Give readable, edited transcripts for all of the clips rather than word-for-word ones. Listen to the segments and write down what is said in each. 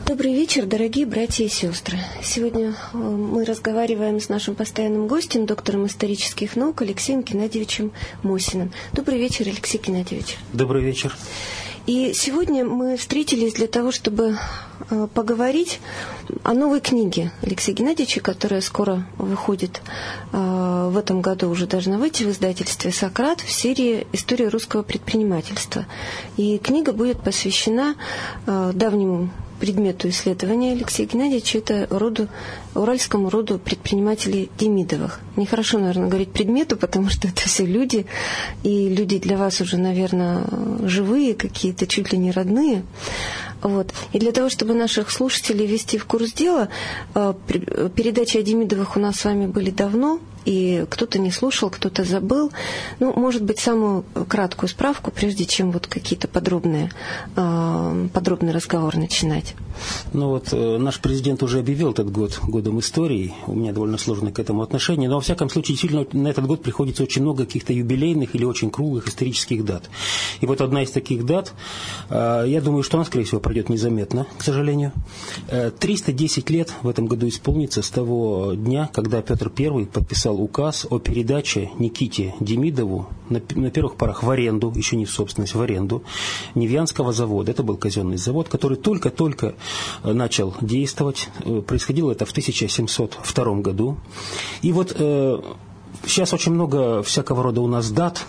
Добрый вечер, дорогие братья и сестры. Сегодня мы разговариваем с нашим постоянным гостем, доктором исторических наук Алексеем Геннадьевичем Мосиным. Добрый вечер, Алексей Геннадьевич. Добрый вечер. И сегодня мы встретились для того, чтобы поговорить о новой книге Алексея Геннадьевича, которая скоро выходит, в этом году уже должна выйти в издательстве «Сократ» в серии «История русского предпринимательства». И книга будет посвящена давнему предмету исследования Алексея Геннадьевича, это уральскому роду предпринимателей Демидовых. Нехорошо, наверное, говорить предмету, потому что это все люди, и люди для вас уже, наверное, живые, какие-то чуть ли не родные. Вот. И для того, чтобы наших слушателей ввести в курс дела, передачи о Демидовых у нас с вами были давно, и кто-то не слушал, кто-то забыл. Ну, может быть, самую краткую справку, прежде чем вот какие-то подробный разговор начинать. Ну вот наш президент уже объявил этот год годом истории. У меня довольно сложное к этому отношение. Но, во всяком случае, действительно, на этот год приходится очень много каких-то юбилейных или очень круглых исторических дат. И вот одна из таких дат, я думаю, что она, скорее всего, пройдет незаметно, к сожалению. 310 лет в этом году исполнится с того дня, когда Петр I подписал указ о передаче Никите Демидову на первых порах в аренду, еще не в собственность, в аренду, Невьянского завода. Это был казенный завод, который только-только начал действовать. Происходило это в 1702 году. И вот сейчас очень много всякого рода у нас дат,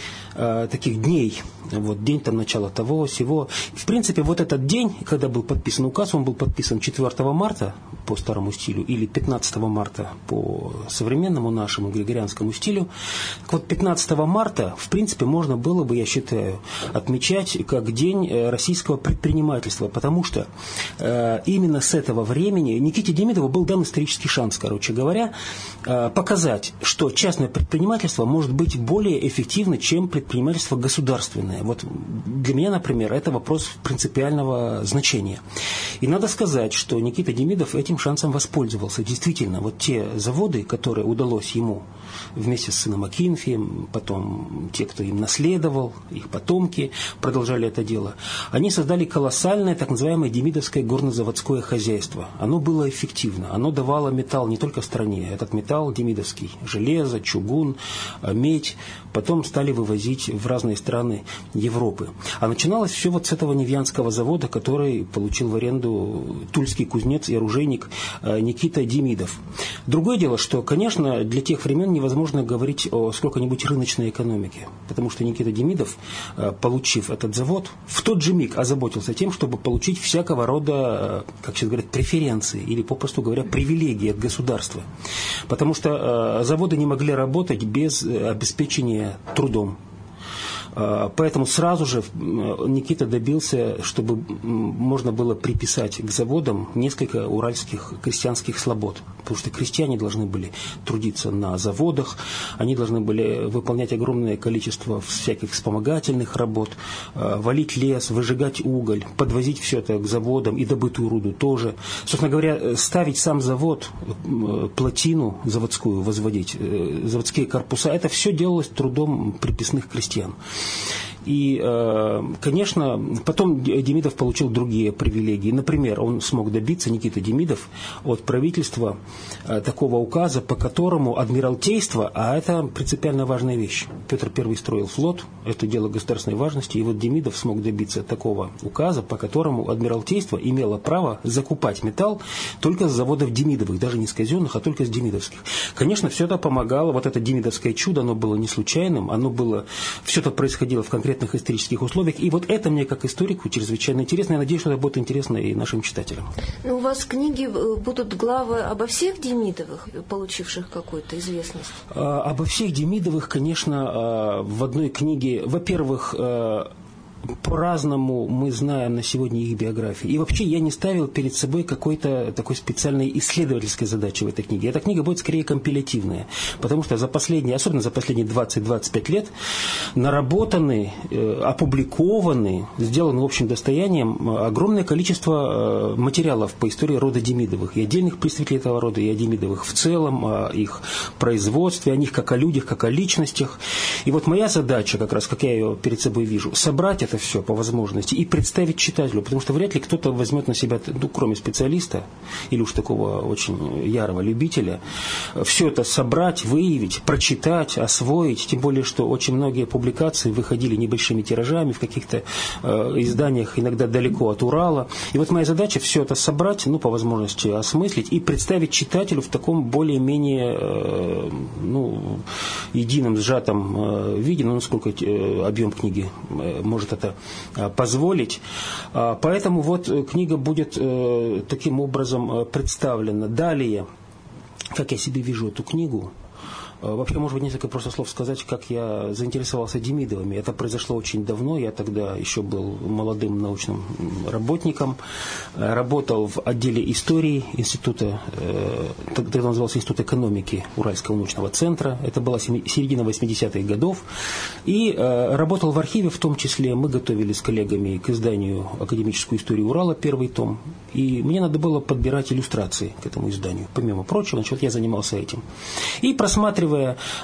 таких дней. Вот день там начала того, сего. В принципе, вот этот день, когда был подписан указ, он был подписан 4 марта по старому стилю или 15 марта по современному нашему григорианскому стилю. Так вот, 15 марта, в принципе, можно было бы, я считаю, отмечать как день российского предпринимательства, потому что именно с этого времени Никите Демидову был дан исторический шанс, короче говоря, показать, что частное предпринимательство может быть более эффективно, чем предпринимательство государственное. Вот для меня, например, это вопрос принципиального значения. И надо сказать, что Никита Демидов этим шансом воспользовался. Действительно, вот те заводы, которые удалось ему вместе с сыном Акинфием, потом те, кто им наследовал, их потомки продолжали это дело, они создали колоссальное так называемое демидовское горнозаводское хозяйство. Оно было эффективно, оно давало металл не только в стране, этот металл демидовский, железо, чугун, медь, потом стали вывозить в разные страны Европы. А начиналось все вот с этого Невьянского завода, который получил в аренду тульский кузнец и оружейник Никита Демидов. Другое дело, что, конечно, для тех времен невозможно говорить о сколько-нибудь рыночной экономике, потому что Никита Демидов, получив этот завод, в тот же миг озаботился тем, чтобы получить всякого рода, как сейчас говорят, преференции или, попросту говоря, привилегии от государства. Потому что заводы не могли работать без обеспечения трудом. Поэтому сразу же Никита добился, чтобы можно было приписать к заводам несколько уральских крестьянских слобод. Потому что крестьяне должны были трудиться на заводах, они должны были выполнять огромное количество всяких вспомогательных работ, валить лес, выжигать уголь, подвозить все это к заводам и добытую руду тоже. Собственно говоря, ставить сам завод, плотину заводскую возводить, заводские корпуса, это все делалось трудом приписных крестьян. И, конечно, потом Демидов получил другие привилегии. Например, он смог добиться, Никита Демидов, от правительства такого указа, по которому адмиралтейство, а это принципиально важная вещь. Петр I строил флот, это дело государственной важности, и вот Демидов смог добиться такого указа, по которому адмиралтейство имело право закупать металл только с заводов Демидовых, даже не с казенных, а только с демидовских. Конечно, все это помогало, вот это демидовское чудо, оно было не случайным, все это происходило в конкретных исторических условиях. И вот это мне, как историку, чрезвычайно интересно. Я надеюсь, что это будет интересно и нашим читателям. У вас в книге будут главы обо всех Демидовых, получивших какую-то известность? Обо всех Демидовых, конечно, в одной книге, во-первых, по-разному мы знаем на сегодня их биографии. И вообще я не ставил перед собой какой-то такой специальной исследовательской задачи в этой книге. Эта книга будет скорее компилятивная, потому что особенно за последние 20-25 лет наработаны, опубликованы, сделаны общим достоянием огромное количество материалов по истории рода Демидовых. И отдельных представителей этого рода, и о Демидовых в целом, о их производстве, о них как о людях, как о личностях. И вот моя задача, как раз, как я ее перед собой вижу, собрать это это все по возможности и представить читателю, потому что вряд ли кто-то возьмет на себя, ну, кроме специалиста или уж такого очень ярого любителя, все это собрать, выявить, прочитать, освоить, тем более, что очень многие публикации выходили небольшими тиражами в каких-то изданиях, иногда далеко от Урала. И вот моя задача все это собрать, ну, по возможности осмыслить и представить читателю в таком более-менее, ну, едином, сжатом виде, ну, насколько объем книги может это позволить. Поэтому вот книга будет таким образом представлена. Далее, как я себе вижу эту книгу, вообще, может быть, несколько просто слов сказать, как я заинтересовался Демидовыми. Это произошло очень давно. Я тогда еще был молодым научным работником. Работал в отделе истории института, тогда назывался Институт экономики Уральского научного центра. Это была середина 80-х годов. И работал в архиве, в том числе мы готовили с коллегами к изданию «Академическую историю Урала», первый том. И мне надо было подбирать иллюстрации к этому изданию. Помимо прочего, значит, я занимался этим. И просматривая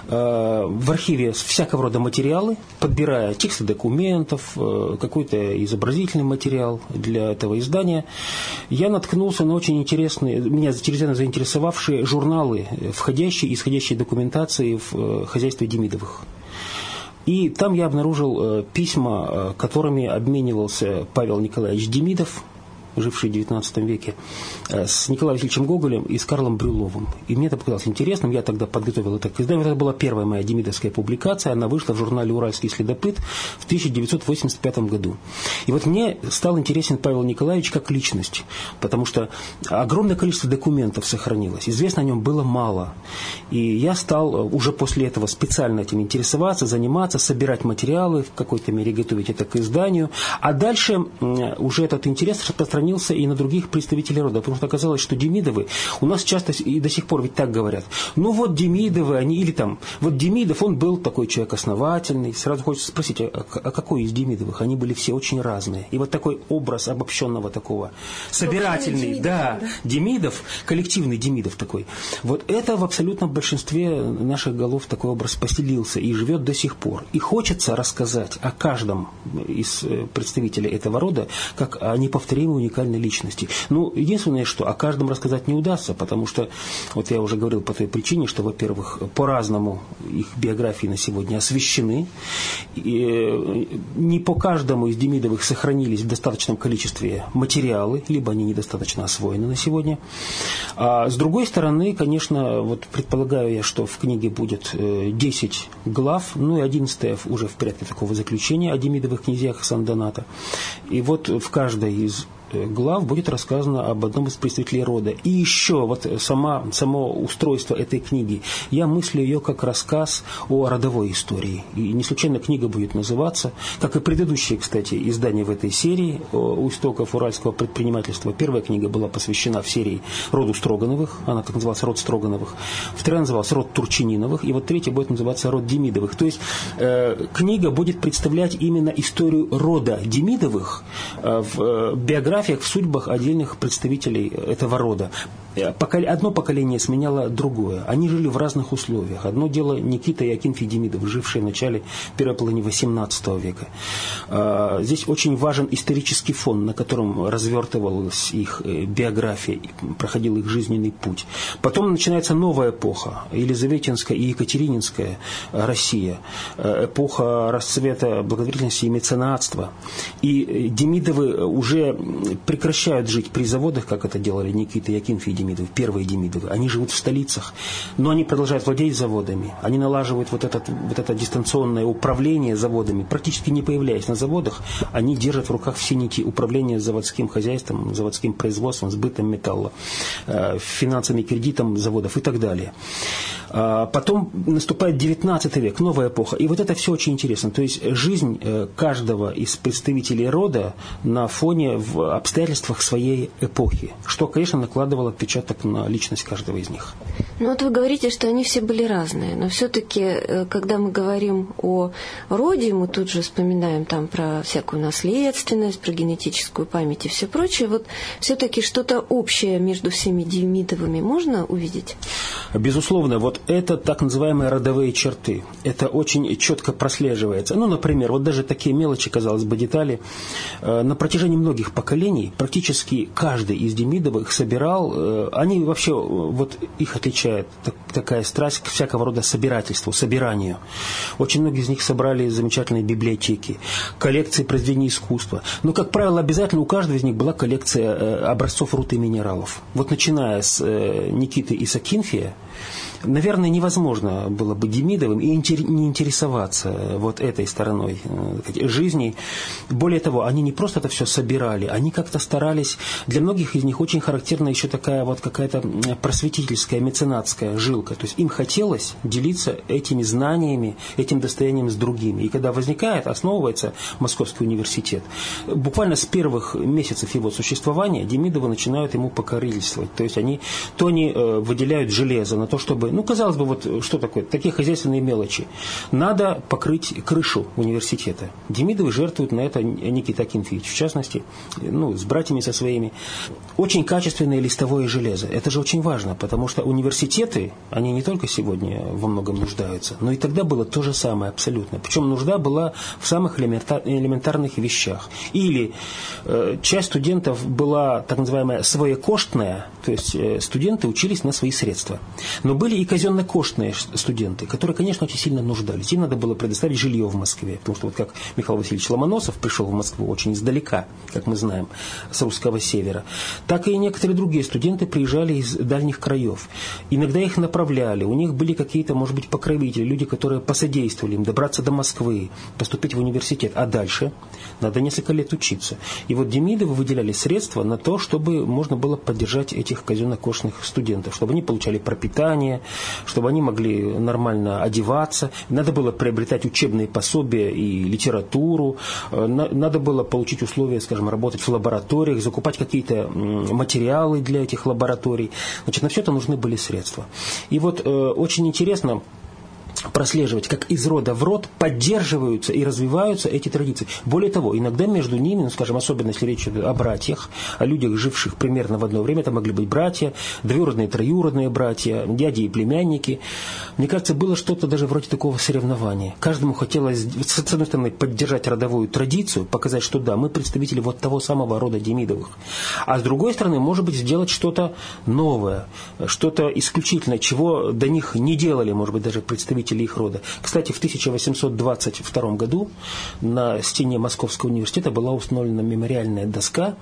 в архиве всякого рода материалы, подбирая тексты документов, какой-то изобразительный материал для этого издания, я наткнулся на очень интересные, меня чрезвычайно заинтересовавшие журналы, входящие и исходящие документации в хозяйстве Демидовых. И там я обнаружил письма, которыми обменивался Павел Николаевич Демидов, живший в XIX веке, с Николаем Васильевичем Гоголем и с Карлом Брюловым. И мне это показалось интересным. Я тогда подготовил это к изданию. Это была первая моя демидовская публикация. Она вышла в журнале «Уральский следопыт» в 1985 году. И вот мне стал интересен Павел Николаевич как личность, потому что огромное количество документов сохранилось. Известно о нем было мало. И я стал уже после этого специально этим интересоваться, заниматься, собирать материалы, в какой-то мере готовить это к изданию. А дальше уже этот интерес распространился и на других представителей рода, потому что оказалось, что Демидовы у нас часто и до сих пор ведь так говорят. Ну вот Демидовы, они, или там, вот Демидов, он был такой человек основательный. Сразу хочется спросить, а какой из Демидовых? Они были все очень разные. И вот такой образ обобщенного такого, собирательный, да, Демидов, коллективный Демидов такой. Вот это в абсолютном большинстве наших голов такой образ поселился и живет до сих пор. И хочется рассказать о каждом из представителей этого рода, как о неповторимой уникальной личности. Ну, единственное, что о каждом рассказать не удастся, потому что, вот я уже говорил по той причине, что, во-первых, по-разному их биографии на сегодня освещены. И не по каждому из Демидовых сохранились в достаточном количестве материалы, либо они недостаточно освоены на сегодня. А с другой стороны, конечно, вот предполагаю я, что в книге будет 10 глав, ну и 11 уже в порядке такого заключения о Демидовых князьях Сан-Доната. И вот в каждой из глав будет рассказано об одном из представителей рода. И еще вот само устройство этой книги, я мыслю ее как рассказ о родовой истории. И не случайно книга будет называться, как и предыдущие, кстати, издания в этой серии «У истоков уральского предпринимательства». Первая книга была посвящена в серии роду Строгановых, она так называлась «Род Строгановых». Вторая называлась «Род Турчининовых», и вот третья будет называться «Род Демидовых». То есть книга будет представлять именно историю рода Демидовых в биографии, в судьбах отдельных представителей этого рода. Одно поколение сменяло другое. Они жили в разных условиях. Одно дело Никита и Акинфий Демидов, жившие в начале первой половины XVIII века. Здесь очень важен исторический фон, на котором развертывалась их биография, проходил их жизненный путь. Потом начинается новая эпоха, Елизаветинская и Екатерининская Россия, эпоха расцвета благотворительности и меценатства. И Демидовы уже прекращают жить при заводах, как это делали Никита и Акинфий Демидовы, первые Демидовы. Они живут в столицах, но они продолжают владеть заводами. Они налаживают вот это дистанционное управление заводами, практически не появляясь на заводах. Они держат в руках все нити управления заводским хозяйством, заводским производством, сбытом металла, финансами, кредитом заводов и так далее. Потом наступает 19 век, новая эпоха. И вот это все очень интересно. То есть жизнь каждого из представителей рода на фоне в обстоятельствах своей эпохи, что, конечно, накладывало отпечаток на личность каждого из них. Ну вот вы говорите, что они все были разные, но все-таки, когда мы говорим о роде, мы тут же вспоминаем там про всякую наследственность, про генетическую память и все прочее. Вот все-таки что-то общее между всеми Демидовыми можно увидеть? Безусловно, вот это так называемые родовые черты. Это очень четко прослеживается. Ну, например, вот даже такие мелочи, казалось бы, детали. На протяжении многих поколений практически каждый из Демидовых собирал, они вообще, вот их отличает такая страсть к всякого рода собирательству, собиранию. Очень многие из них собрали замечательные библиотеки, коллекции произведений искусства. Но, как правило, обязательно у каждого из них была коллекция образцов руд и минералов. Вот начиная с Никиты Исакинфия, наверное, невозможно было бы Демидовым и не интересоваться вот этой стороной жизни. Более того, они не просто это все собирали, они как-то старались, для многих из них очень характерна еще такая вот какая-то просветительская, меценатская жилка. То есть им хотелось делиться этими знаниями, этим достоянием с другими. И когда возникает, основывается Московский университет, буквально с первых месяцев его существования Демидовы начинают ему покровительствовать. То есть они выделяют железо на то, чтобы, ну, казалось бы, вот что такое, такие хозяйственные мелочи. Надо покрыть крышу университета. Демидовы жертвуют на это Никита Акинфеевич, в частности, ну, с братьями со своими. Очень качественное листовое железо. Это же очень важно, потому что университеты, они не только сегодня во многом нуждаются, но и тогда было то же самое абсолютно. Причем нужда была в самых элементарных вещах. Или часть студентов была так называемая своекоштная, то есть студенты учились на свои средства. Но были и казенно-коштные студенты, которые, конечно, очень сильно нуждались. Им надо было предоставить жилье в Москве, потому что вот как Михаил Васильевич Ломоносов пришел в Москву очень издалека, как мы знаем, с русского севера, так и некоторые другие студенты приезжали из дальних краев. Иногда их направляли, у них были какие-то, может быть, покровители, люди, которые посодействовали им добраться до Москвы, поступить в университет. А дальше надо несколько лет учиться. И вот Демидовы выделяли средства на то, чтобы можно было поддержать этих казенно-коштных студентов, чтобы они получали пропитание, чтобы они могли нормально одеваться. Надо было приобретать учебные пособия и литературу. Надо было получить условия, скажем, работать в лабораториях, закупать какие-то материалы для этих лабораторий. Значит, на все это нужны были средства. И вот очень интересно прослеживать, как из рода в род поддерживаются и развиваются эти традиции. Более того, иногда между ними, ну, скажем, особенно если речь идет о братьях, о людях, живших примерно в одно время, это могли быть братья, двоюродные, троюродные братья, дяди и племянники. Мне кажется, было что-то даже вроде такого соревнования. Каждому хотелось, с одной стороны, поддержать родовую традицию, показать, что да, мы представители вот того самого рода Демидовых. А с другой стороны, может быть, сделать что-то новое, что-то исключительное, чего до них не делали, может быть, даже представители их рода. Кстати, в 1822 году на стене Московского университета была установлена мемориальная доска,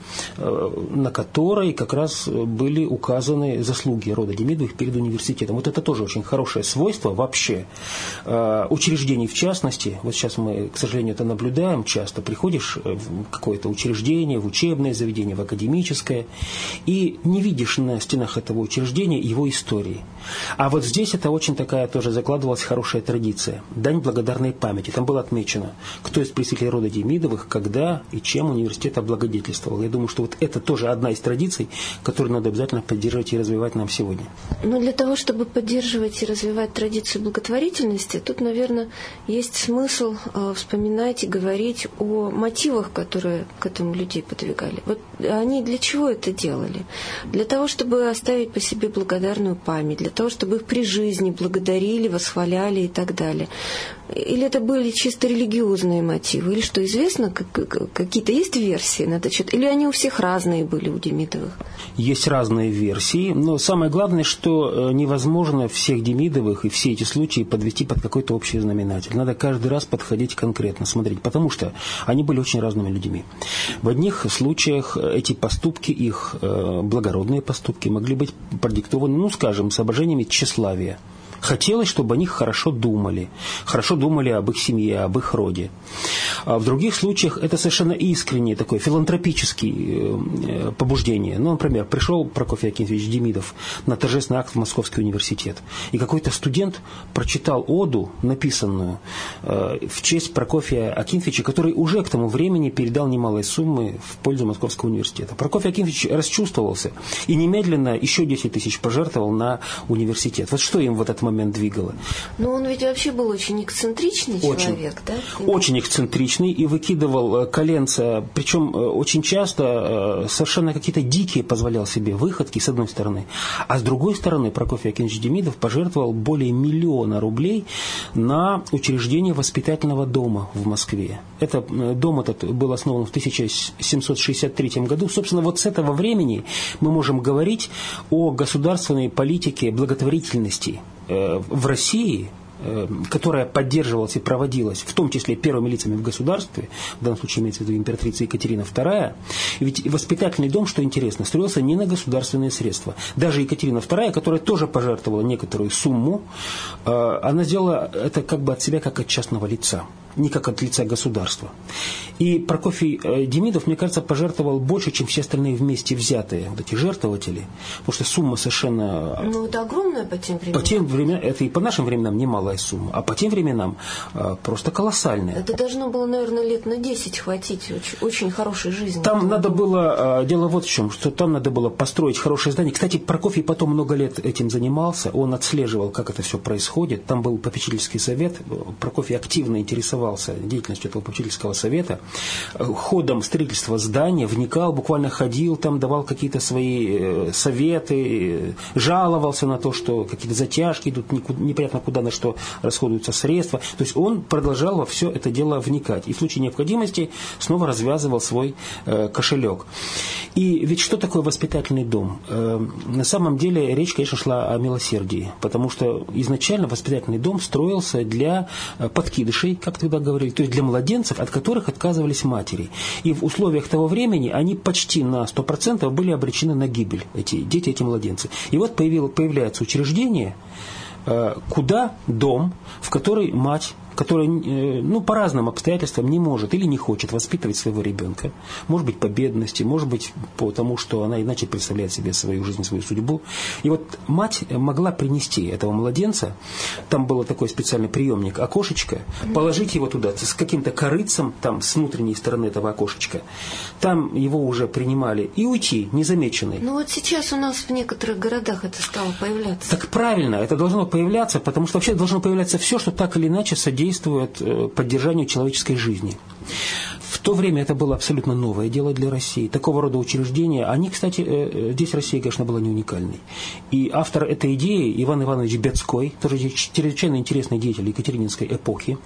на которой как раз были указаны заслуги рода Демидовых перед университетом. Вот это тоже очень хорошее свойство вообще учреждений в частности. Вот сейчас мы, к сожалению, это наблюдаем часто. Приходишь в какое-то учреждение, в учебное заведение, в академическое, и не видишь на стенах этого учреждения его истории. А вот здесь это очень такая тоже закладывалась хорошая традиция. Дань благодарной памяти. Там было отмечено, кто из представителей рода Демидовых, когда и чем университет облагодетельствовал. Я думаю, что вот это тоже одна из традиций, которую надо обязательно поддерживать и развивать нам сегодня. Но для того, чтобы поддерживать и развивать традицию благотворительности, тут, наверное, есть смысл вспоминать и говорить о мотивах, которые к этому людей подвигали. Вот они для чего это делали? Для того, чтобы оставить по себе благодарную память, для того, чтобы их при жизни благодарили, восхваляли и так далее. Или это были чисто религиозные мотивы? Или что, известно, какие-то есть версии на этот счет? Или они у всех разные были, у Демидовых? Есть разные версии, но самое главное, что невозможно всех Демидовых и все эти случаи подвести под какой-то общий знаменатель. Надо каждый раз подходить конкретно, смотреть, потому что они были очень разными людьми. В одних случаях эти поступки, их благородные поступки, могли быть продиктованы, ну, скажем, соображениями тщеславия. Хотелось, чтобы о них хорошо думали об их семье, об их роде. А в других случаях это совершенно искреннее такое филантропическое побуждение. Ну, например, пришел Прокофий Акинфеевич Демидов на торжественный акт в Московский университет, и какой-то студент прочитал оду, написанную в честь Прокофия Акинфеевича, который уже к тому времени передал немалые суммы в пользу Московского университета. Прокофий Акинфеевич расчувствовался и немедленно еще 10 тысяч пожертвовал на университет. Вот что им в этот момент момент двигало. Но он ведь вообще был очень эксцентричный человек, да? Очень эксцентричный и выкидывал коленца, причем очень часто совершенно какие-то дикие позволял себе выходки, с одной стороны. А с другой стороны, Прокофий Акинович Демидов пожертвовал более 1 миллиона рублей на учреждение воспитательного дома в Москве. Дом этот был основан в 1763 году. Собственно, вот с этого времени мы можем говорить о государственной политике благотворительности в России, которая поддерживалась и проводилась, в том числе первыми лицами в государстве, в данном случае имеется в виду императрица Екатерина II. Ведь воспитательный дом, что интересно, строился не на государственные средства. Даже Екатерина II, которая тоже пожертвовала некоторую сумму, она сделала это как бы от себя, как от частного лица, не как от лица государства. И Прокофий Демидов, мне кажется, пожертвовал больше, чем все остальные вместе взятые, вот эти жертвователи, потому что сумма совершенно... Ну, это огромная по тем временам. По тем временам, это и по нашим временам немалая сумма, а по тем временам просто колоссальная. Это должно было, наверное, лет на 10 хватить очень хорошей жизни. Там надо было, дело вот в чем, что там надо было построить хорошее здание. Кстати, Прокофий потом много лет этим занимался, он отслеживал, как это все происходит. Там был попечительский совет, Прокофий активно интересовался деятельностью этого попечительского совета, ходом строительства здания, вникал, буквально ходил там, давал какие-то свои советы, жаловался на то, что какие-то затяжки идут, непонятно куда, на что расходуются средства. То есть он продолжал во все это дело вникать. И в случае необходимости снова развязывал свой кошелек. И ведь что такое воспитательный дом? На самом деле речь, конечно, шла о милосердии, потому что изначально воспитательный дом строился для подкидышей, как тогда говорили, то есть для младенцев, от которых отказывались матери. И в условиях того времени они почти на 100% были обречены на гибель, эти дети, эти младенцы. И вот появляется учреждение, куда дом, в который мать, которая по разным обстоятельствам не может или не хочет воспитывать своего ребенка. Может быть, по бедности, может быть, потому что она иначе представляет себе свою жизнь, свою судьбу. И вот мать могла принести этого младенца, там был такой специальный приемник, окошечко, положить его туда с каким-то корыцем, там с внутренней стороны этого окошечка. Там его уже принимали и уйти незамеченный. Ну вот сейчас у нас в некоторых городах это стало появляться. Так правильно, это должно появляться, потому что вообще должно появляться все, что так или иначе содействует поддержанию человеческой жизни. В то время это было абсолютно новое дело для России. Такого рода учреждения, они, кстати, здесь Россия, конечно, была не уникальной. И автор этой идеи, Иван Иванович Бецкой, тоже чрезвычайно интересный деятель екатерининской эпохи,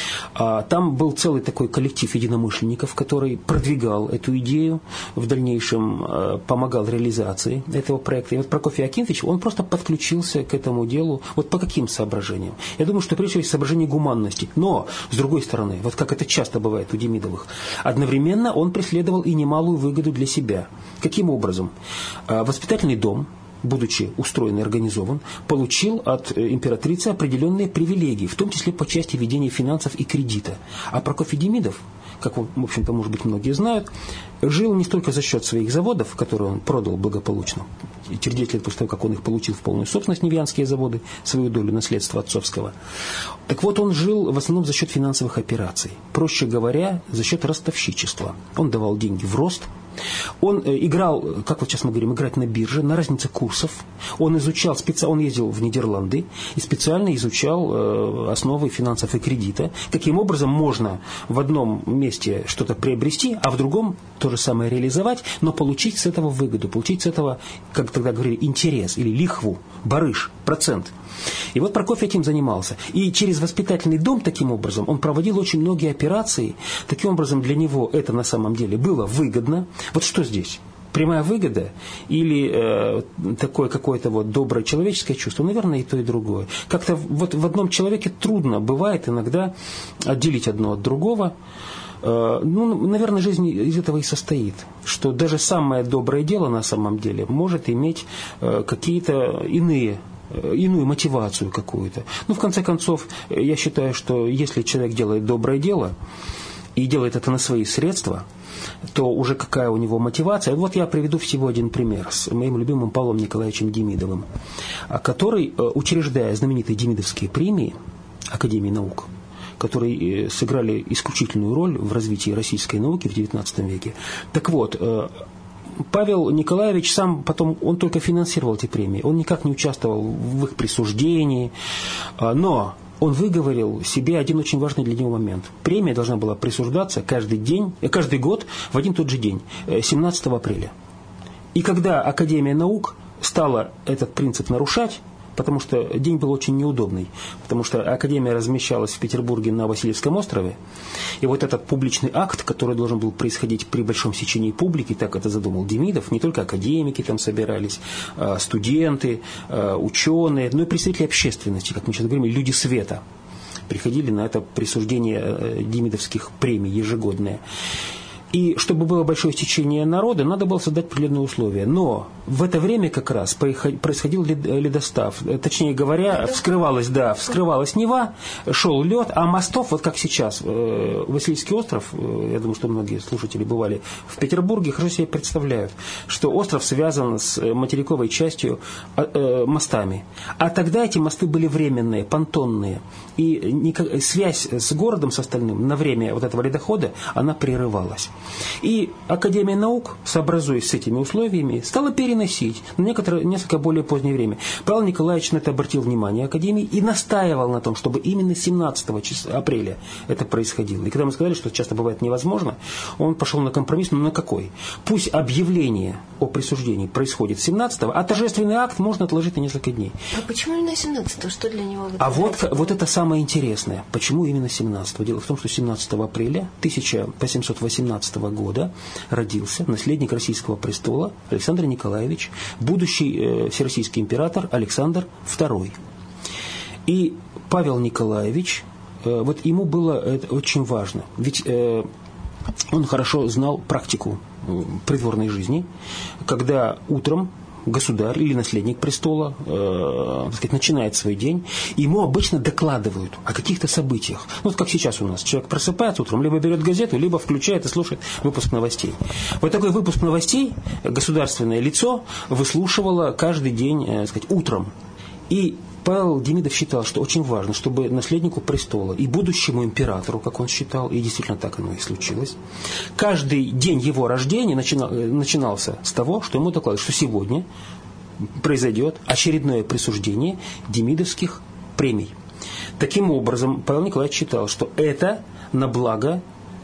там был целый такой коллектив единомышленников, который продвигал эту идею, в дальнейшем помогал реализации этого проекта. И вот Прокофий Акинович, он просто подключился к этому делу. Вот по каким соображениям? Я думаю, что прежде всего соображение гуманности. Но, с другой стороны, вот как это часто бывает у Демидовых, одновременно он преследовал и немалую выгоду для себя. Каким образом? Воспитательный дом, будучи устроен и организован, получил от императрицы определенные привилегии, в том числе по части ведения финансов и кредита. А Прокофий Демидов, как, в общем-то, может быть, многие знают, жил не столько за счет своих заводов, которые он продал благополучно, через 10 лет после того, как он их получил в полную собственность, Невьянские заводы, свою долю наследства отцовского. Так вот, он жил в основном за счет финансовых операций. Проще говоря, за счет ростовщичества. Он давал деньги в рост. Он играл, как вот сейчас мы говорим, играть на бирже, на разнице курсов. Он изучал, он ездил в Нидерланды и специально изучал основы финансов и кредита. Каким образом можно в одном месте что-то приобрести, а в другом то же самое реализовать, но получить с этого выгоду, получить с этого, как тогда говорили, интерес или лихву, барыш, процент. И вот Прокофий этим занимался. И через воспитательный дом, таким образом, он проводил очень многие операции. Таким образом, для него это на самом деле было выгодно. Вот что здесь? Прямая выгода или такое какое-то вот доброе человеческое чувство? Наверное, и то, и другое. Как-то вот в одном человеке трудно бывает иногда отделить одно от другого. Наверное, жизнь из этого и состоит, что даже самое доброе дело на самом деле может иметь какие-то иную мотивацию какую-то. В конце концов, я считаю, что если человек делает доброе дело и делает это на свои средства, то уже какая у него мотивация. Вот я приведу всего один пример с моим любимым Павлом Николаевичем Демидовым, который, учреждая знаменитые демидовские премии Академии наук, которые сыграли исключительную роль в развитии российской науки в XIX веке. Так вот, Павел Николаевич сам потом, он только финансировал эти премии, он никак не участвовал в их присуждении, но он выговорил себе один очень важный для него момент. Премия должна была присуждаться каждый год в один и тот же день, 17 апреля. И когда Академия наук стала этот принцип нарушать, потому что день был очень неудобный, потому что Академия размещалась в Петербурге на Васильевском острове, и вот этот публичный акт, который должен был происходить при большом сечении публики, так это задумал Демидов, не только академики там собирались, студенты, ученые, но и представители общественности, как мы сейчас говорим, люди света приходили на это присуждение демидовских премий ежегодное. И чтобы было большое стечение народа, надо было создать определенные условия. Но в это время как раз происходил ледостав. Точнее говоря, вскрывалась Нева, шел лед, а мостов, вот как сейчас, Васильевский остров, я думаю, что многие слушатели бывали в Петербурге, хорошо себе представляют, что остров связан с материковой частью мостами. А тогда эти мосты были временные, понтонные. И связь с городом, с остальным, на время вот этого ледохода, она прерывалась. И Академия наук, сообразуясь с этими условиями, стала переносить на несколько более позднее время. Павел Николаевич на это обратил внимание Академии и настаивал на том, чтобы именно 17 апреля это происходило. И когда мы сказали, что часто бывает невозможно, он пошел на компромисс, но на какой? Пусть объявление о присуждении происходит 17-го, а торжественный акт можно отложить на несколько дней. А почему именно 17-го? Что для него? Вот это самое интересное. Почему именно 17-го? Дело в том, что 17 апреля 1818 года родился наследник российского престола Александр Николаевич, будущий всероссийский император Александр II. И Павел Николаевич, вот ему было это очень важно, ведь он хорошо знал практику придворной жизни, когда утром государь или наследник престола начинает свой день, ему обычно докладывают о каких-то событиях. Ну, вот как сейчас у нас. Человек просыпается утром, либо берет газету, либо включает и слушает выпуск новостей. Вот такой выпуск новостей государственное лицо выслушивало каждый день, утром. И Павел Демидов считал, что очень важно, чтобы наследнику престола и будущему императору, как он считал, и действительно так оно и случилось, каждый день его рождения начинался с того, что ему докладывают, что сегодня произойдет очередное присуждение демидовских премий. Таким образом, Павел Николаевич считал, что это на благо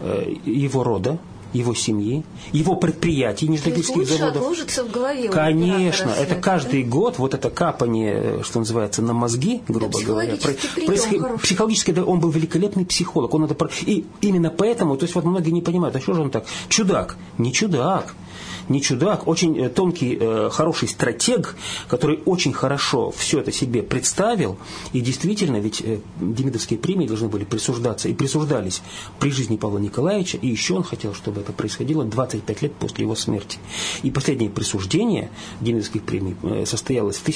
его рода, его семьи, его предприятий, нижнегорских заводов. Отложится в голове. Конечно, это каждый год, вот это капание, что называется, на мозги, грубо говоря. Психологически он был великолепный психолог. И именно поэтому, то есть вот многие не понимают, а что же он так? Чудак. Не чудак. Не чудак, очень тонкий, хороший стратег, который очень хорошо все это себе представил. И действительно, ведь демидовские премии должны были присуждаться и присуждались при жизни Павла Николаевича. И еще он хотел, чтобы это происходило 25 лет после его смерти. И последнее присуждение демидовских премий состоялось в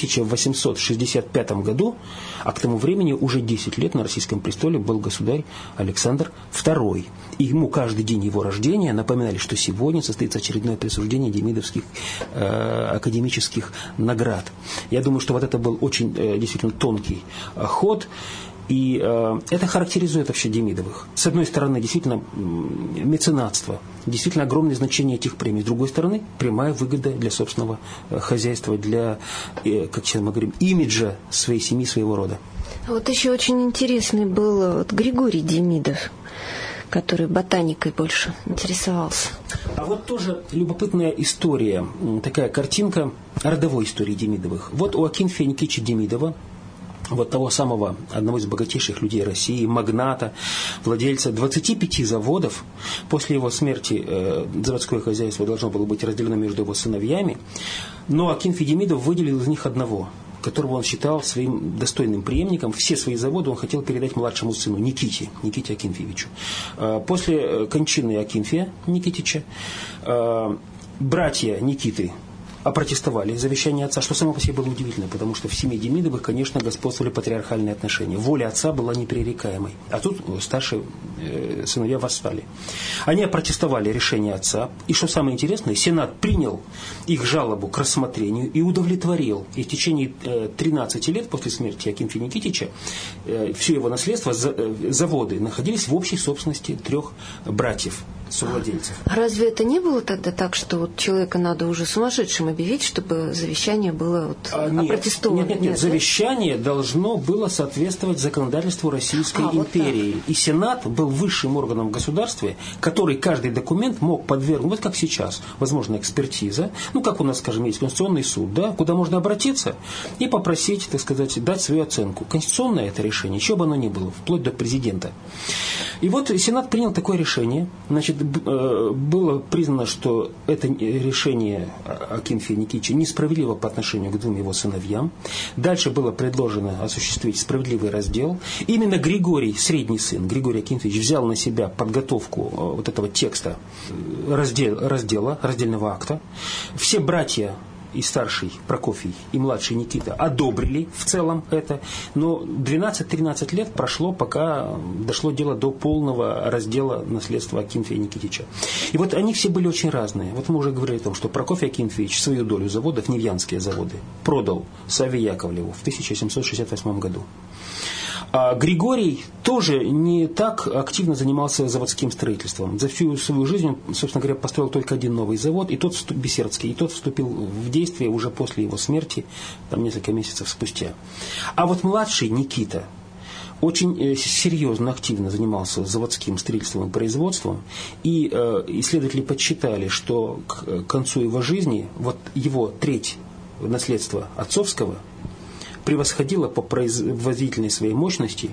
1865 году, а к тому времени уже 10 лет на российском престоле был государь Александр II. И ему каждый день его рождения напоминали, что сегодня состоится очередное присуждение демидовских академических наград. Я думаю, что вот это был очень действительно тонкий ход, и это характеризует вообще Демидовых. С одной стороны, действительно, меценатство, действительно огромное значение этих премий. С другой стороны, прямая выгода для собственного хозяйства, для, как сейчас мы говорим, имиджа своей семьи, своего рода. Вот еще очень интересный был Григорий Демидов, который ботаникой больше интересовался. А вот тоже любопытная история, такая картинка родовой истории Демидовых. Вот у Акинфия Никитича Демидова, вот того самого, одного из богатейших людей России, магната, владельца 25 заводов, после его смерти заводское хозяйство должно было быть разделено между его сыновьями, но Акинфий Демидов выделил из них одного, которого он считал своим достойным преемником. Все свои заводы он хотел передать младшему сыну Никите Акинфьевичу. После кончины Акинфия Никитича братья Никиты опротестовали завещание отца, что само по себе было удивительно, потому что в семье Демидовых, конечно, господствовали патриархальные отношения. Воля отца была непререкаемой. А тут старшие сыновья восстали. Они опротестовали решение отца. И что самое интересное, Сенат принял их жалобу к рассмотрению и удовлетворил. И в течение 13 лет после смерти Акинфия Никитича все его наследство, заводы находились в общей собственности 3 братьев. совладельцев. Разве это не было тогда так, что вот человека надо уже сумасшедшим объявить, чтобы завещание было опротестовано? Нет, завещание должно было соответствовать законодательству Российской империи. И Сенат был высшим органом в государстве, который каждый документ мог подвергнуть, вот как сейчас, возможно, экспертиза, как у нас, скажем, есть Конституционный суд, да, куда можно обратиться и попросить, так сказать, дать свою оценку. Конституционное это решение, еще бы оно ни было, вплоть до президента. И вот Сенат принял такое решение. Значит, было признано, что это решение Акинфея Никитича несправедливо по отношению к двум его сыновьям. Дальше было предложено осуществить справедливый раздел. Именно Григорий, средний сын, Григорий Акинфеевич, взял на себя подготовку вот этого текста раздельного акта. Все братья, и старший Прокофий, и младший Никита одобрили в целом это, но 12-13 лет прошло, пока дошло дело до полного раздела наследства Акинфея Никитича. И вот они все были очень разные. Вот мы уже говорили о том, что Прокофий Акинфеевич свою долю заводов, Невьянские заводы, продал Савве Яковлеву в 1768 году. А Григорий тоже не так активно занимался заводским строительством. За всю свою жизнь он, собственно говоря, построил только один новый завод, и тот Бессердский, и тот вступил в действие уже после его смерти, там несколько месяцев спустя. А вот младший Никита очень серьезно, активно занимался заводским строительством и производством, и исследователи подсчитали, что к концу его жизни вот его треть наследства отцовского превосходила по производительной своей мощности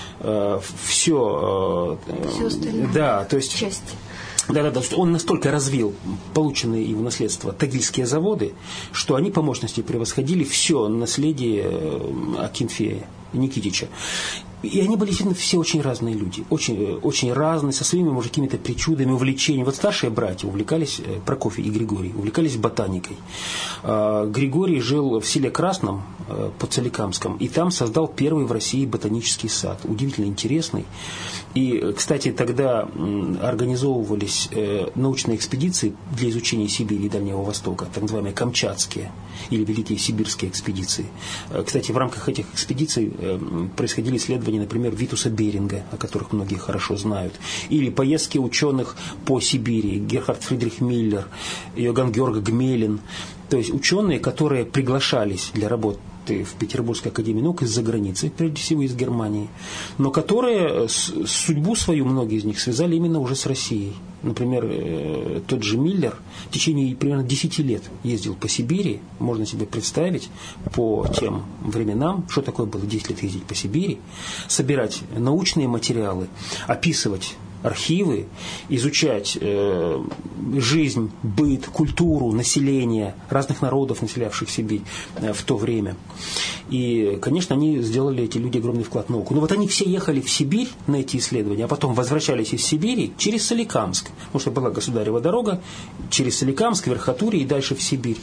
все остальное. Да, то есть часть. Да, он настолько развил полученные его наследство тагильские заводы, что они по мощности превосходили все наследие Акинфея Никитича. И они были действительно все очень разные люди, очень, очень разные, со своими, может, какими-то причудами, увлечениями. Вот старшие братья увлекались, Прокофий и Григорий, увлекались ботаникой. Григорий жил в селе Красном под Соликамском, и там создал первый в России ботанический сад, удивительно интересный. И, кстати, тогда организовывались научные экспедиции для изучения Сибири и Дальнего Востока, так называемые камчатские или великие сибирские экспедиции. Кстати, в рамках этих экспедиций происходили исследования, например, Витуса Беринга, о которых многие хорошо знают, или поездки ученых по Сибири, Герхард Фридрих Миллер, Йоганн Георг Гмелин, то есть ученые, которые приглашались для работы в Петербургской академии наук из-за границы, прежде всего из Германии, но которые судьбу свою, многие из них, связали именно уже с Россией. Например, тот же Миллер в течение примерно 10 лет ездил по Сибири, можно себе представить, по тем временам, что такое было 10 лет ездить по Сибири, собирать научные материалы, описывать архивы, изучать жизнь, быт, культуру, население разных народов, населявших Сибирь в то время. И, конечно, они сделали, эти люди, огромный вклад в науку. Но вот они все ехали в Сибирь на эти исследования, а потом возвращались из Сибири через Соликамск, потому что была государева дорога, через Соликамск, Верхотурье и дальше в Сибирь.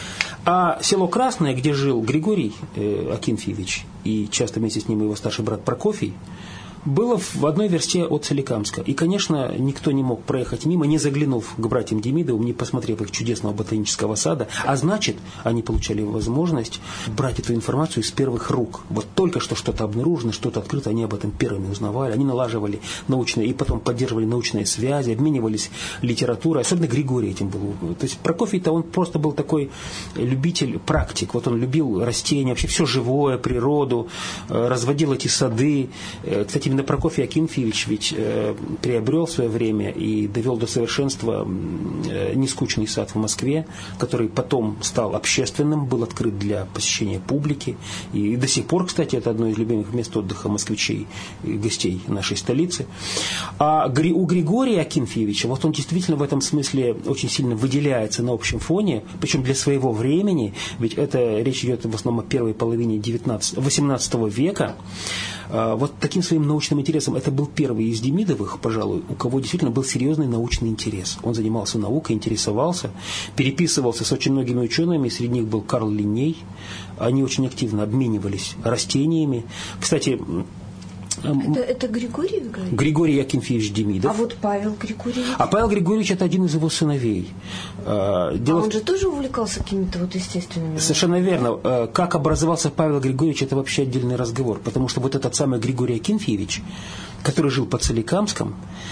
А село Красное, где жил Григорий Акинфеевич, и часто вместе с ним его старший брат Прокофий, было в одной версте от Соликамска. И, конечно, никто не мог проехать мимо, не заглянув к братьям Демидовым, не посмотрев их чудесного ботанического сада. А значит, они получали возможность брать эту информацию из первых рук. Вот только что что-то обнаружено, что-то открыто, они об этом первыми узнавали. Они налаживали научные, и потом поддерживали научные связи, обменивались литературой. Особенно Григорий этим был. То есть Прокофий-то он просто был такой любитель, практик. Вот он любил растения, вообще все живое, природу, разводил эти сады. Кстати, именно Прокофий Акинфеевич ведь приобрел в свое время и довел до совершенства нескучный сад в Москве, который потом стал общественным, был открыт для посещения публики. И до сих пор, кстати, это одно из любимых мест отдыха москвичей и гостей нашей столицы. А у Григория Акинфеевича, вот он действительно в этом смысле очень сильно выделяется на общем фоне, причем для своего времени, ведь это речь идет в основном о первой половине 18 века. Вот таким своим научным интересом, это был первый из Демидовых, пожалуй, у кого действительно был серьезный научный интерес. Он занимался наукой, интересовался, переписывался с очень многими учеными, среди них был Карл Линней. Они очень активно обменивались растениями. Кстати, это Григорий, вы говорите? Григорий Акинфеевич Демидов. А вот Павел Григорьевич? А Павел Григорьевич – это один из его сыновей. Он же тоже увлекался какими-то вот естественными... Совершенно верно. Как образовался Павел Григорьевич – это вообще отдельный разговор. Потому что вот этот самый Григорий Акинфеевич, который жил под Соликамском,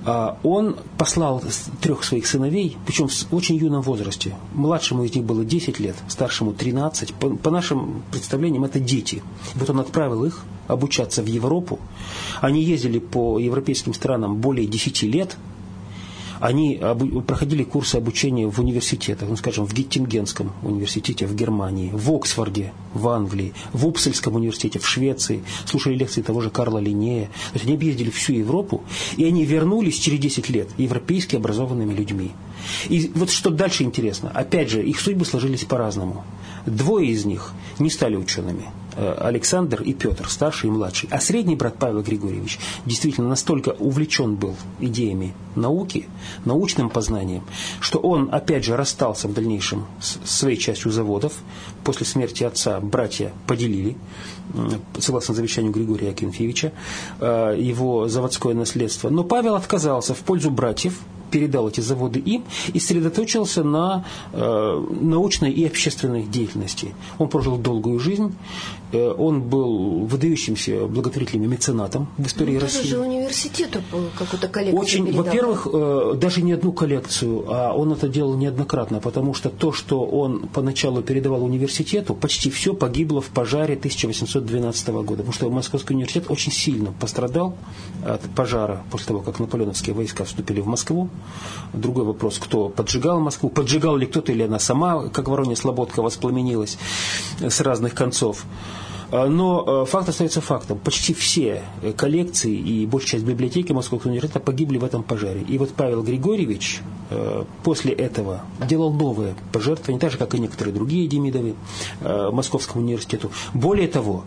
Он послал 3 своих сыновей, причем в очень юном возрасте. Младшему из них было 10 лет, старшему 13. По нашим представлениям, это дети. Вот он отправил их обучаться в Европу. Они ездили по европейским странам более 10 лет. Они проходили курсы обучения в университетах, ну, скажем, в Геттингенском университете в Германии, в Оксфорде, в Англии, в Упсальском университете в Швеции, слушали лекции того же Карла Линнея. То есть они объездили всю Европу, и они вернулись через 10 лет европейски образованными людьми. И вот что дальше интересно. Опять же, их судьбы сложились по-разному. 2 из них не стали учеными. Александр и Петр, старший и младший. А средний брат Павел Григорьевич действительно настолько увлечен был идеями науки, научным познанием, что он, опять же, расстался в дальнейшем с своей частью заводов. После смерти отца братья поделили, согласно завещанию Григория Акинфеевича, его заводское наследство. Но Павел отказался в пользу братьев, передал эти заводы им и сосредоточился на научной и общественной деятельности. Он прожил долгую жизнь, он был выдающимся благотворителем и меценатом в истории России. Тоже же университету какую-то коллекцию передал. Во-первых, даже не одну коллекцию, а он это делал неоднократно, потому что то, что он поначалу передавал университету, почти все погибло в пожаре 1812 года, потому что Московский университет очень сильно пострадал от пожара после того, как наполеоновские войска вступили в Москву. Другой вопрос, кто поджигал Москву, поджигал ли кто-то или она сама, как Воронья Слободка, воспламенилась с разных концов. Но факт остается фактом. Почти все коллекции и большая часть библиотеки Московского университета погибли в этом пожаре. И вот Павел Григорьевич после этого делал новые пожертвования, так же, как и некоторые другие Демидовы Московскому университету. Более того,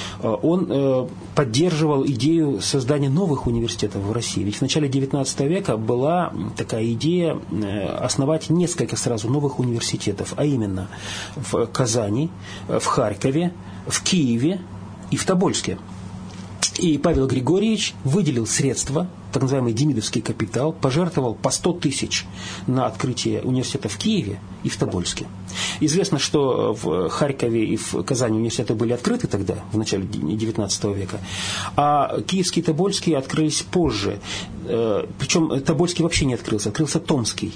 он поддерживал идею создания новых университетов в России. Ведь в начале XIX века была такая идея основать несколько сразу новых университетов, а именно в Казани, в Харькове, в Киеве и в Тобольске. И Павел Григорьевич выделил средства, так называемый демидовский капитал, пожертвовал по 100 тысяч на открытие университета в Киеве и в Тобольске. Известно, что в Харькове и в Казани университеты были открыты тогда, в начале XIX века, а Киевский и Тобольский открылись позже. Причем Тобольский вообще не открылся, открылся Томский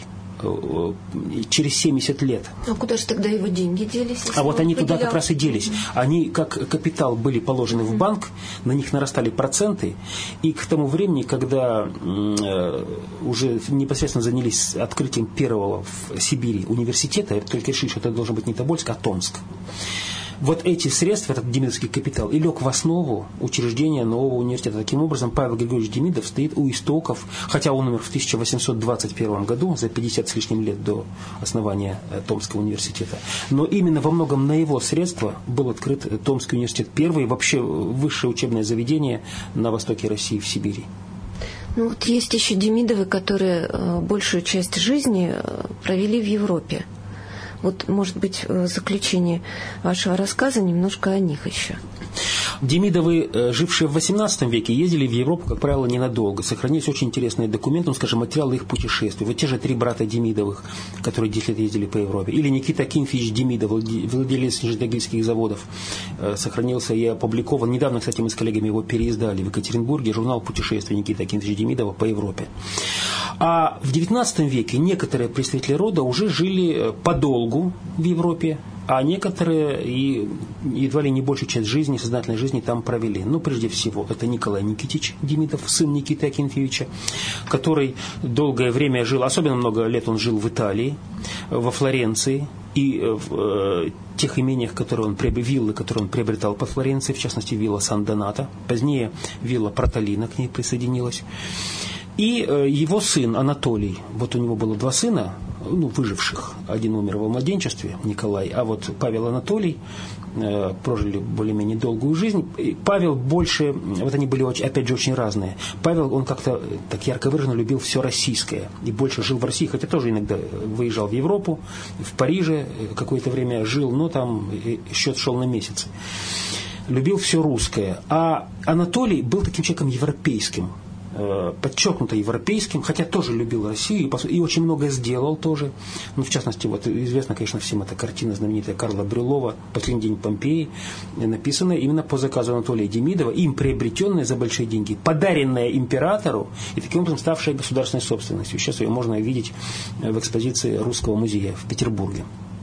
через 70 лет. А куда же тогда его деньги делись? А вот они туда как раз и делись. Они, как капитал, были положены в банк, на них нарастали проценты, и к тому времени, когда уже непосредственно занялись открытием первого в Сибири университета, только решили, что это должен быть не Тобольск, а Томск. Вот эти средства, этот демидовский капитал, и лег в основу учреждения нового университета. Таким образом, Павел Григорьевич Демидов стоит у истоков, хотя он умер в 1821 году, за 50 с лишним лет до основания Томского университета. Но именно во многом на его средства был открыт Томский университет, первое вообще высшее учебное заведение на востоке России, в Сибири. Ну вот есть еще Демидовы, которые большую часть жизни провели в Европе. Вот, может быть, в заключение вашего рассказа немножко о них еще. Демидовы, жившие в XVIII веке, ездили в Европу, как правило, ненадолго. Сохранились очень интересные документы, скажем, материалы их путешествий. Вот те же 3 брата Демидовых, которые 10 лет ездили по Европе. Или Никита Акинфеевич Демидов, владелец нижнетагильских заводов, сохранился и опубликован. Недавно, кстати, мы с коллегами его переиздали в Екатеринбурге, журнал путешествий Никиты Акинфеевича Демидова по Европе. А в XIX веке некоторые представители рода уже жили подолгу в Европе, а некоторые и едва ли не большую часть жизни, сознательной жизни там провели. Ну, прежде всего, это Николай Никитич Демидов, сын Никиты Акинфеевича, который долгое время жил, особенно много лет он жил в Италии, во Флоренции, и в тех имениях, виллы, которые он приобретал по Флоренции, в частности, вилла Сан-Донато, позднее вилла Протолина к ней присоединилась. И его сын Анатолий, вот у него было 2 сына, выживших. Один умер во младенчестве, Николай, а вот Павел, Анатолий прожили более-менее долгую жизнь. И Павел больше, вот они были, опять же, очень разные. Павел, он как-то так ярко выраженно любил все российское и больше жил в России, хотя тоже иногда выезжал в Европу, в Париже какое-то время жил, но там счет шел на месяцы. Любил все русское. А Анатолий был таким человеком европейским. подчеркнуто европейским, хотя тоже любил Россию и очень многое сделал тоже. Ну, в частности, вот известна, конечно, всем эта картина знаменитая Карла Брюлова «Последний день Помпеи», написанная именно по заказу Анатолия Демидова, им приобретенная за большие деньги, подаренная императору и таким образом ставшая государственной собственностью. Сейчас ее можно видеть в экспозиции Русского музея в Петербурге.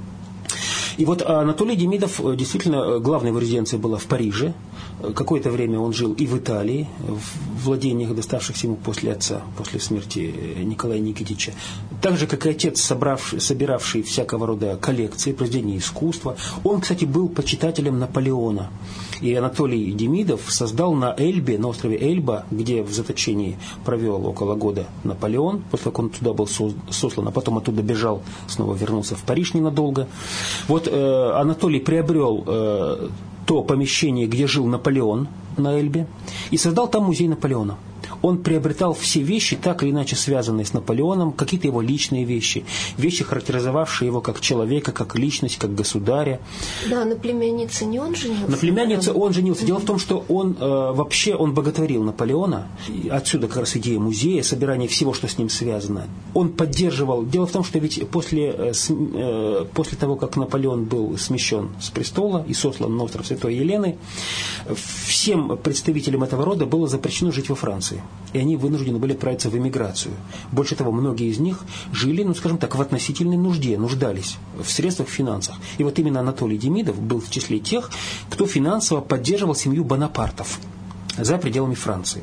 И вот Анатолий Демидов, действительно, главная его резиденция была в Париже. Какое-то время он жил и в Италии, в владениях, доставшихся ему после отца, после смерти Николая Никитича. Так же, как и отец, собиравший всякого рода коллекции, произведения искусства. Он, кстати, был почитателем Наполеона. И Анатолий Демидов создал на Эльбе, на острове Эльба, где в заточении провел около года Наполеон, после как он туда был сослан, а потом оттуда бежал, снова вернулся в Париж ненадолго. Вот Анатолий приобрел то помещение, где жил Наполеон на Эльбе, и создал там музей Наполеона. Он приобретал все вещи, так или иначе связанные с Наполеоном, какие-то его личные вещи, характеризовавшие его как человека, как личность, как государя. Да, на племяннице не он женился? На племяннице он женился. Дело в том, что он вообще боготворил Наполеона. Отсюда как раз идея музея, собирание всего, что с ним связано. Он поддерживал... Дело в том, что ведь после того, как Наполеон был смещен с престола и сослан на остров Святой Елены, всем представителям этого рода было запрещено жить во Франции. И они вынуждены были отправиться в эмиграцию. Больше того, многие из них жили, скажем так, в относительной нужде, нуждались в средствах, в финансах. И вот именно Анатолий Демидов был в числе тех, кто финансово поддерживал семью Бонапартов за пределами Франции.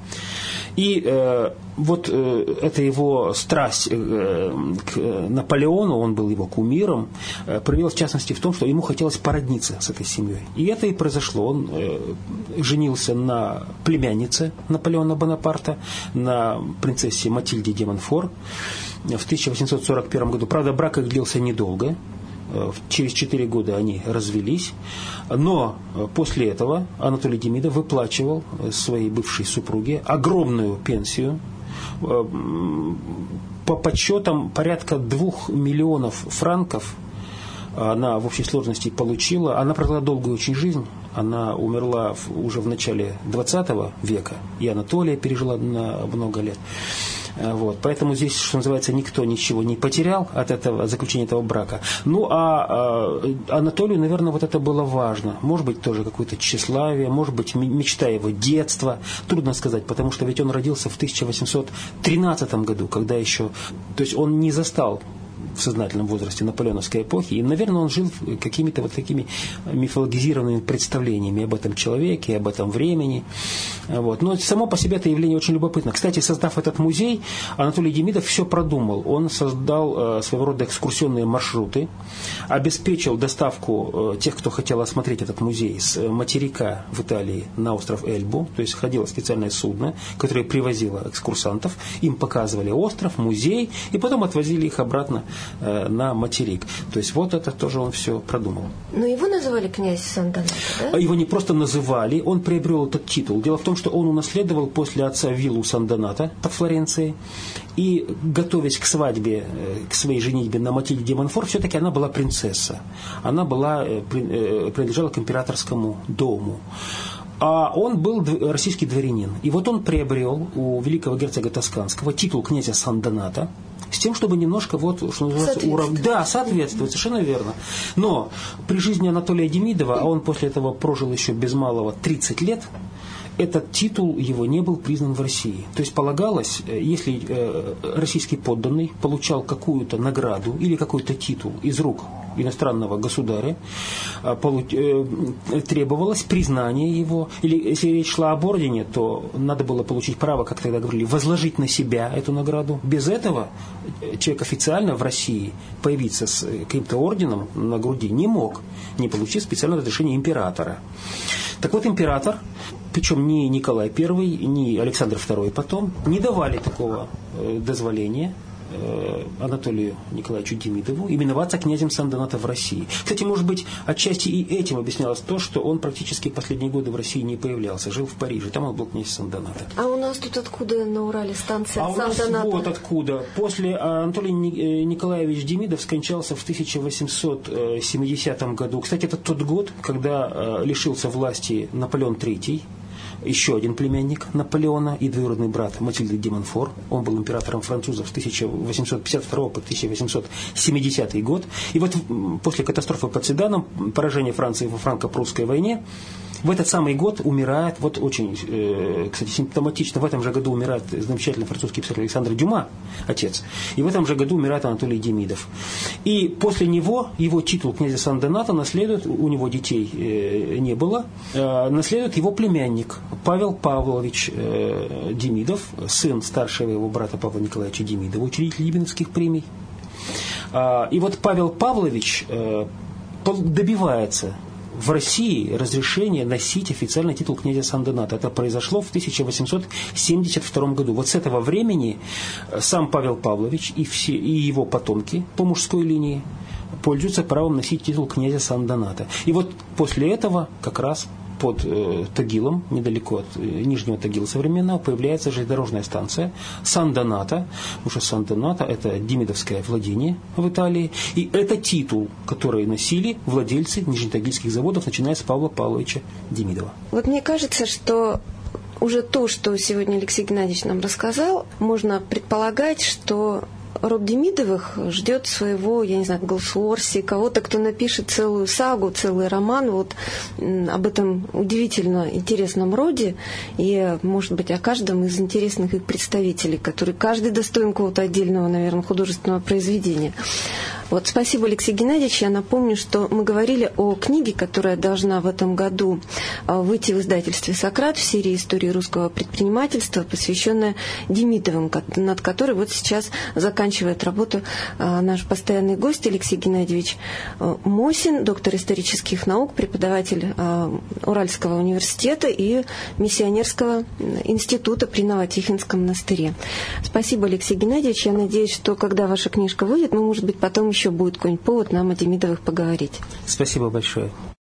И эта его страсть к Наполеону, он был его кумиром, проявилась в частности в том, что ему хотелось породниться с этой семьей. И это и произошло. Он женился на племяннице Наполеона Бонапарта, на принцессе Матильде де Монфор в 1841 году. Правда, брак их длился недолго. Через 4 года они развелись, но после этого Анатолий Демидов выплачивал своей бывшей супруге огромную пенсию, по подсчетам порядка 2 миллионов франков она в общей сложности получила. Она прожила долгую очень жизнь. Она умерла уже в начале 20 века, и Анатолия пережила на много лет. Вот. Поэтому здесь, что называется, никто ничего не потерял от заключения этого брака. Ну, а Анатолию, наверное, вот это было важно. Может быть, тоже какое-то тщеславие, может быть, мечта его детства. Трудно сказать, потому что ведь он родился в 1813 году, когда еще... То есть он не застал в сознательном возрасте наполеоновской эпохи, и, наверное, он жил какими-то вот такими мифологизированными представлениями об этом человеке, об этом времени. Вот. Но само по себе это явление очень любопытно. Кстати, создав этот музей, Анатолий Демидов все продумал. Он создал своего рода экскурсионные маршруты, обеспечил доставку тех, кто хотел осмотреть этот музей, с материка в Италии на остров Эльбу, то есть ходило специальное судно, которое привозило экскурсантов, им показывали остров, музей, и потом отвозили их обратно на материк. То есть вот это тоже он все продумал. Но его называли князь Сан-Донато, да? Его не просто называли, он приобрел этот титул. Дело в том, что он унаследовал после отца виллу Сан-Донато под Флоренцией. И, готовясь к свадьбе, к своей женитьбе на Матильде де Монфор, все-таки она была принцесса. Она принадлежала к императорскому дому. А он был российский дворянин. И вот он приобрел у великого герцога Тосканского титул князя Сан-Донато, с тем, чтобы немножко что называется, соответствовать, совершенно верно. Но при жизни Анатолия Демидова, а он после этого прожил еще без малого 30 лет, этот титул его не был признан в России. То есть полагалось, если российский подданный получал какую-то награду или какой-то титул из рук иностранного государя, требовалось признание его, или если речь шла об ордене, то надо было получить право, как тогда говорили, возложить на себя эту награду. Без этого человек официально в России появиться с каким-то орденом на груди не мог, не получив специальное разрешение императора. Так вот, император, причем ни Николай I, ни Александр II потом, не давали такого дозволения Анатолию Николаевичу Демидову именоваться князем Сан-Донато в России. Кстати, может быть, отчасти и этим объяснялось то, что он практически последние годы в России не появлялся, жил в Париже, там он был князь Сан-Донато. А у нас тут откуда на Урале станция Сан-Донато? А у нас вот откуда. После Анатолий Николаевич Демидов скончался в 1870 году. Кстати, это тот год, когда лишился власти Наполеон III. еще один племянник Наполеона и двоюродный брат Матильды де Монфор. Он был императором французов с 1852 по 1870 год. И вот после катастрофы под Седаном, поражения Франции во франко-прусской войне, в этот самый год умирает, вот очень, кстати, симптоматично, в этом же году умирает замечательный французский писатель Александр Дюма, отец, и в этом же году умирает Анатолий Демидов. И после него его титул князя Сан-Доната наследует, у него детей не было, наследует его племянник Павел Павлович Демидов, сын старшего его брата Павла Николаевича Демидова, учредитель Демидовских премий. И вот Павел Павлович добивается в России разрешение носить официальный титул князя Сан-Доната. Это произошло в 1872 году. Вот с этого времени сам Павел Павлович и его потомки по мужской линии пользуются правом носить титул князя Сан-Доната. И вот после этого как раз под Тагилом, недалеко от Нижнего Тагила современного, появляется железнодорожная станция Сан-Доната, потому что Сан-Доната – это демидовское владение в Италии, и это титул, который носили владельцы нижнетагильских заводов, начиная с Павла Павловича Демидова. Вот мне кажется, что уже то, что сегодня Алексей Геннадьевич нам рассказал, можно предполагать, что род Демидовых ждет своего, я не знаю, Голсуорси, кого-то, кто напишет целую сагу, целый роман вот об этом удивительно интересном роде и, может быть, о каждом из интересных их представителей, который каждый достоин какого-то отдельного, наверное, художественного произведения. Вот, спасибо, Алексей Геннадьевич. Я напомню, что мы говорили о книге, которая должна в этом году выйти в издательстве «Сократ» в серии «Истории русского предпринимательства», посвященная Демидовым, над которой вот сейчас заканчивает работу наш постоянный гость Алексей Геннадьевич Мосин, доктор исторических наук, преподаватель Уральского университета и миссионерского института при Новотихинском монастыре. Спасибо, Алексей Геннадьевич. Я надеюсь, что когда ваша книжка выйдет, может быть, потом еще будет какой-нибудь повод нам о Демидовых поговорить. Спасибо большое.